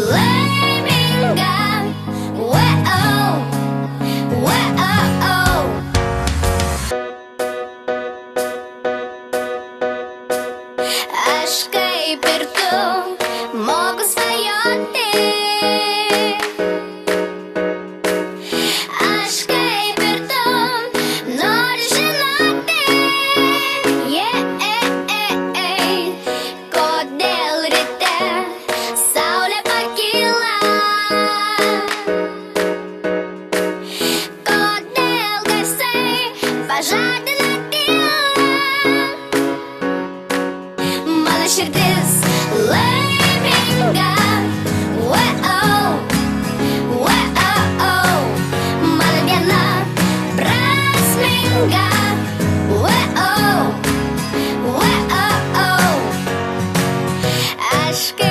laiminga. Wow, wow. Aš kaip ir tu moku svajoti. Aš kaip ir tu noriu žinoti, kodėl ryte saulė pakyla, kodėl garsai pažadina tylą. Mano širdis laiminga. Wow, wow. Mano diena prasminga. Wow, wow. Aš